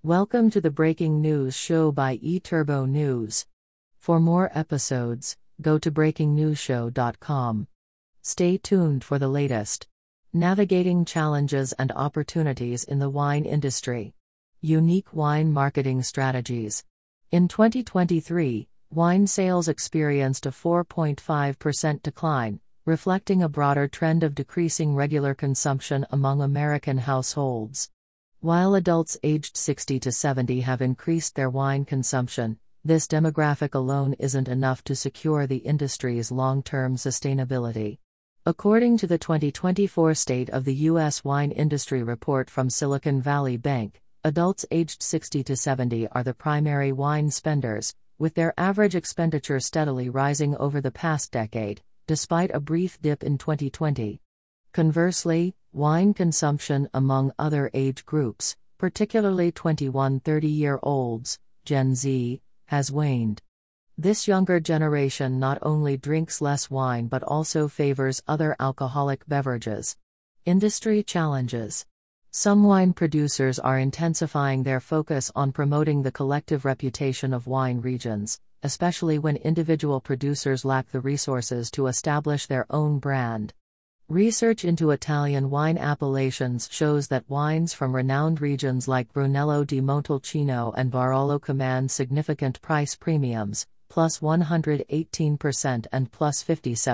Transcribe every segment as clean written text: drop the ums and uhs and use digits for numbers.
Welcome to the Breaking News Show by eTurbo News. For more episodes, go to breakingnewsshow.com. Stay tuned for the latest. Navigating challenges and opportunities in the wine industry. Unique wine marketing strategies. In 2023, wine sales experienced a 4.5% decline, reflecting a broader trend of decreasing regular consumption among American households. While adults aged 60 to 70 have increased their wine consumption, this demographic alone isn't enough to secure the industry's long-term sustainability. According to the 2024 State of the U.S. Wine Industry Report from Silicon Valley Bank, adults aged 60 to 70 are the primary wine spenders, with their average expenditure steadily rising over the past decade, despite a brief dip in 2020. Conversely, wine consumption among other age groups, particularly 21-30-year-olds, Gen Z, has waned. This younger generation not only drinks less wine but also favors other alcoholic beverages. Industry challenges. Some wine producers are intensifying their focus on promoting the collective reputation of wine regions, especially when individual producers lack the resources to establish their own brand. Research into Italian wine appellations shows that wines from renowned regions like Brunello di Montalcino and Barolo command significant price premiums, plus 118% and plus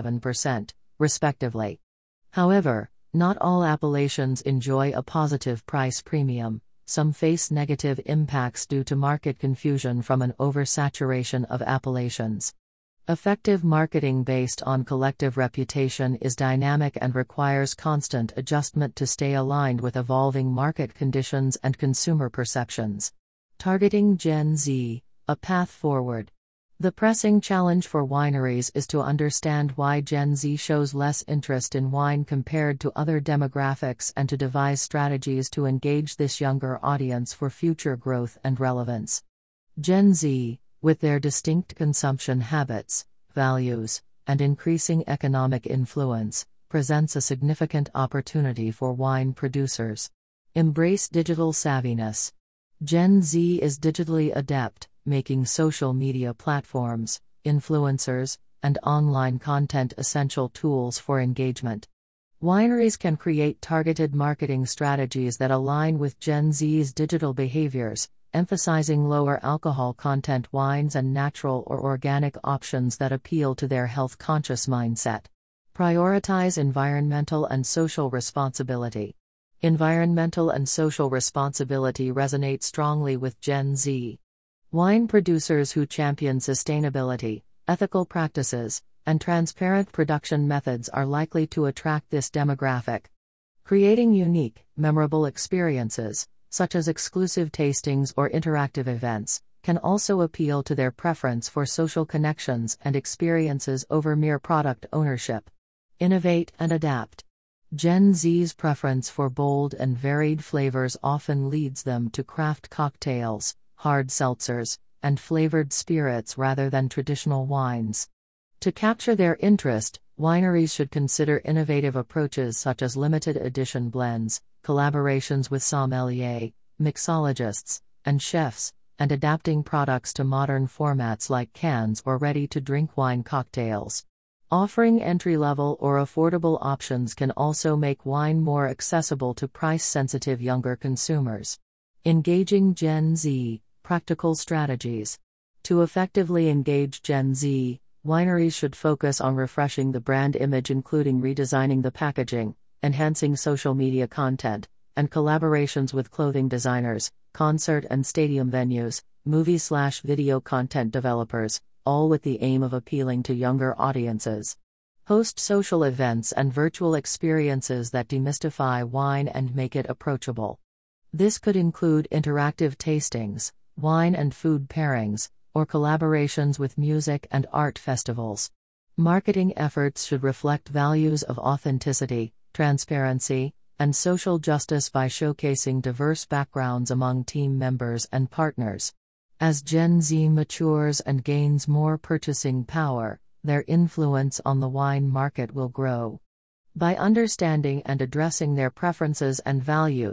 57%, respectively. However, not all appellations enjoy a positive price premium. Some face negative impacts due to market confusion from an oversaturation of appellations. Effective marketing based on collective reputation is dynamic and requires constant adjustment to stay aligned with evolving market conditions and consumer perceptions. Targeting Gen Z, a path forward. The pressing challenge for wineries is to understand why Gen Z shows less interest in wine compared to other demographics and to devise strategies to engage this younger audience for future growth and relevance. Gen Z, with their distinct consumption habits, values, and increasing economic influence, presents a significant opportunity for wine producers. Embrace digital savviness. Gen Z is digitally adept, making social media platforms, influencers, and online content essential tools for engagement. Wineries can create targeted marketing strategies that align with Gen Z's digital behaviors, emphasizing lower alcohol content wines and natural or organic options that appeal to their health-conscious mindset. Prioritize environmental and social responsibility. Environmental and social responsibility resonate strongly with Gen Z. Wine producers who champion sustainability, ethical practices, and transparent production methods are likely to attract this demographic. Creating unique, memorable experiences, such as exclusive tastings or interactive events, can also appeal to their preference for social connections and experiences over mere product ownership. Innovate and adapt. Gen Z's preference for bold and varied flavors often leads them to craft cocktails, hard seltzers, and flavored spirits rather than traditional wines. To capture their interest, wineries should consider innovative approaches such as limited edition blends, collaborations with sommeliers, mixologists, and chefs, and adapting products to modern formats like cans or ready-to-drink wine cocktails. Offering entry-level or affordable options can also make wine more accessible to price-sensitive younger consumers. Engaging Gen Z, practical strategies. To effectively engage Gen Z, wineries should focus on refreshing the brand image, including redesigning the packaging, enhancing social media content, and collaborations with clothing designers, concert and stadium venues, movie/video content developers, all with the aim of appealing to younger audiences. Host social events and virtual experiences that demystify wine and make it approachable. This could include interactive tastings, wine and food pairings, or collaborations with music and art festivals. Marketing efforts should reflect values of authenticity, transparency, and social justice by showcasing diverse backgrounds among team members and partners. As Gen Z matures and gains more purchasing power, their influence on the wine market will grow. By understanding and addressing their preferences and values,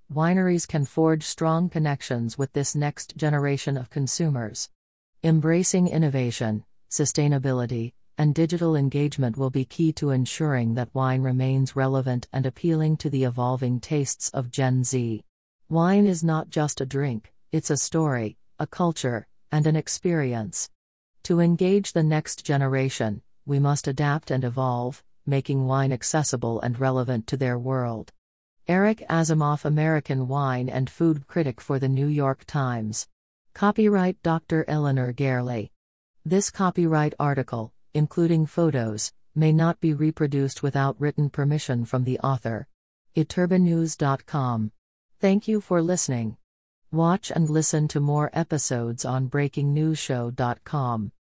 wineries can forge strong connections with this next generation of consumers. Embracing innovation, sustainability, and digital engagement will be key to ensuring that wine remains relevant and appealing to the evolving tastes of Gen Z. Wine is not just a drink, it's a story, a culture, and an experience. To engage the next generation, we must adapt and evolve, making wine accessible and relevant to their world. Eric Asimov, American wine and food critic for The New York Times. Copyright Dr. Eleanor Gerley. This copyright article, including photos, may not be reproduced without written permission from the author. iterbanews.com. Thank you for listening. Watch and listen to more episodes on breakingnewsshow.com.